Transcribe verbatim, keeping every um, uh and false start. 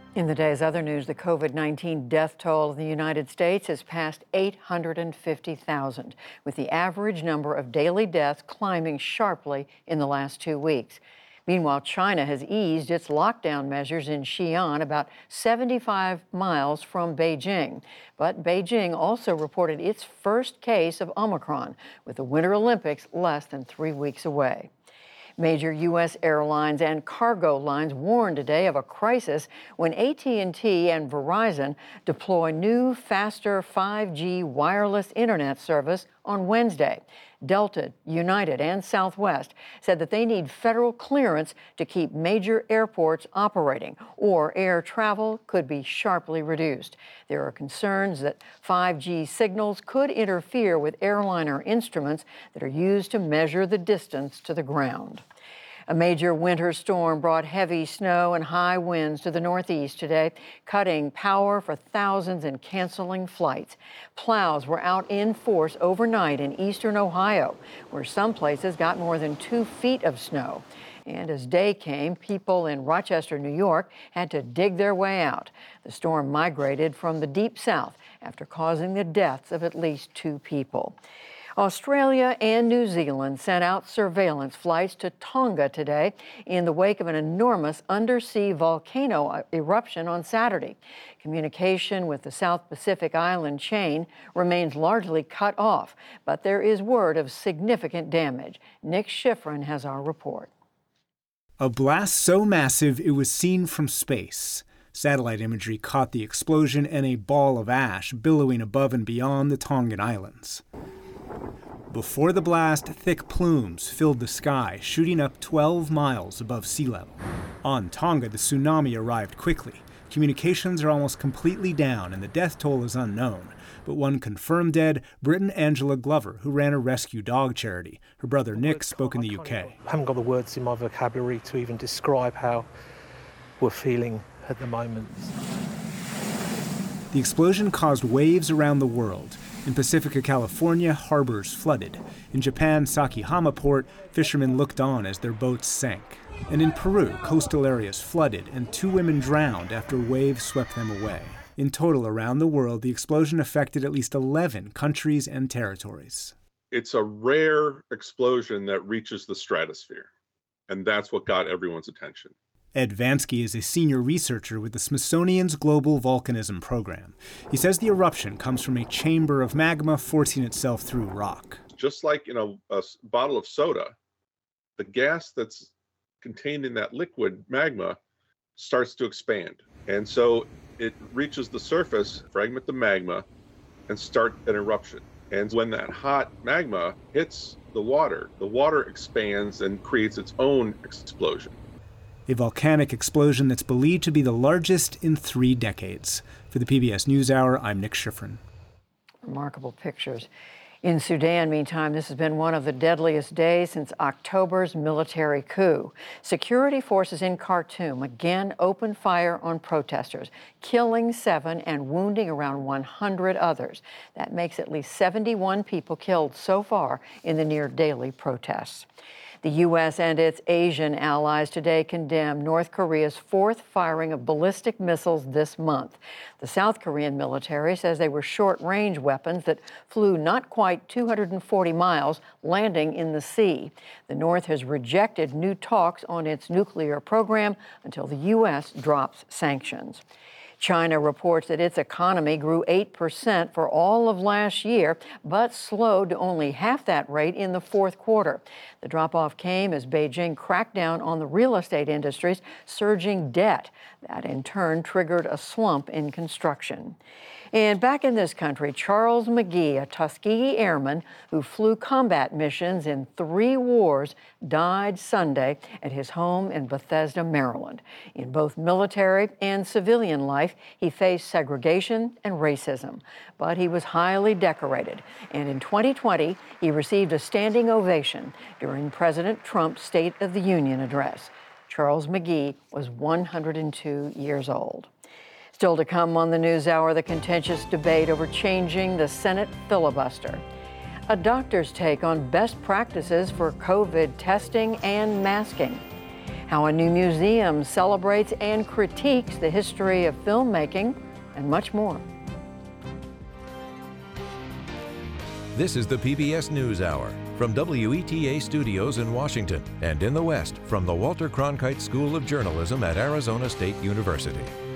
In the day's other news, the COVID nineteen death toll in the United States has passed eight hundred fifty thousand, with the average number of daily deaths climbing sharply in the last two weeks. Meanwhile, China has eased its lockdown measures in Xi'an, about seventy-five miles from Beijing. But Beijing also reported its first case of Omicron, with the Winter Olympics less than three weeks away. Major U S airlines and cargo lines warned today of a crisis when A T and T and Verizon deploy new, faster five G wireless internet service on Wednesday. Delta, United, and Southwest said that they need federal clearance to keep major airports operating, or air travel could be sharply reduced. There are concerns that five G signals could interfere with airliner instruments that are used to measure the distance to the ground. A major winter storm brought heavy snow and high winds to the Northeast today, cutting power for thousands and canceling flights. Plows were out in force overnight in eastern Ohio, where some places got more than two feet of snow. And as day came, people in Rochester, New York, had to dig their way out. The storm migrated from the deep south after causing the deaths of at least two people. Australia and New Zealand sent out surveillance flights to Tonga today in the wake of an enormous undersea volcano eruption on Saturday. Communication with the South Pacific island chain remains largely cut off, but there is word of significant damage. Nick Schifrin has our report. A blast so massive it was seen from space. Satellite imagery caught the explosion and a ball of ash billowing above and beyond the Tongan Islands. Before the blast, thick plumes filled the sky, shooting up twelve miles above sea level. On Tonga, the tsunami arrived quickly. Communications are almost completely down and the death toll is unknown. But one confirmed dead, Britain Angela Glover, who ran a rescue dog charity. Her brother Nick spoke in the U K. I haven't got the words in my vocabulary to even describe how we're feeling at the moment. The explosion caused waves around the world. In Pacifica, California, harbors flooded. In Japan, Sakihama Port, fishermen looked on as their boats sank. And in Peru, coastal areas flooded and two women drowned after waves swept them away. In total, around the world, the explosion affected at least eleven countries and territories. It's a rare explosion that reaches the stratosphere, and that's what got everyone's attention. Ed Vansky is a senior researcher with the Smithsonian's Global Volcanism Program. He says the eruption comes from a chamber of magma forcing itself through rock. Just like in a, a bottle of soda, the gas that's contained in that liquid magma starts to expand. And so it reaches the surface, fragment the magma, and start an eruption. And when that hot magma hits the water, the water expands and creates its own explosion. A volcanic explosion that's believed to be the largest in three decades. For the P B S NewsHour, I'm Nick Schifrin. Remarkable pictures. In Sudan, meantime, this has been one of the deadliest days since October's military coup. Security forces in Khartoum again opened fire on protesters, killing seven and wounding around one hundred others. That makes at least seventy-one people killed so far in the near-daily protests. The U S and its Asian allies today condemned North Korea's fourth firing of ballistic missiles this month. The South Korean military says they were short-range weapons that flew not quite two hundred forty miles, landing in the sea. The North has rejected new talks on its nuclear program until the U S drops sanctions. China reports that its economy grew eight percent for all of last year, but slowed to only half that rate in the fourth quarter. The drop-off came as Beijing cracked down on the real estate industry's surging debt. That, in turn, triggered a slump in construction. And back in this country, Charles McGee, a Tuskegee airman who flew combat missions in three wars, died Sunday at his home in Bethesda, Maryland. In both military and civilian life, he faced segregation and racism, but he was highly decorated. And in twenty twenty, he received a standing ovation during President Trump's State of the Union address. Charles McGee was one hundred two years old. Still to come on the NewsHour, the contentious debate over changing the Senate filibuster. A doctor's take on best practices for COVID testing and masking. how a new museum celebrates and critiques the history of filmmaking, and much more. This is the P B S NewsHour from W E T A Studios in Washington and in the West from the Walter Cronkite School of Journalism at Arizona State University.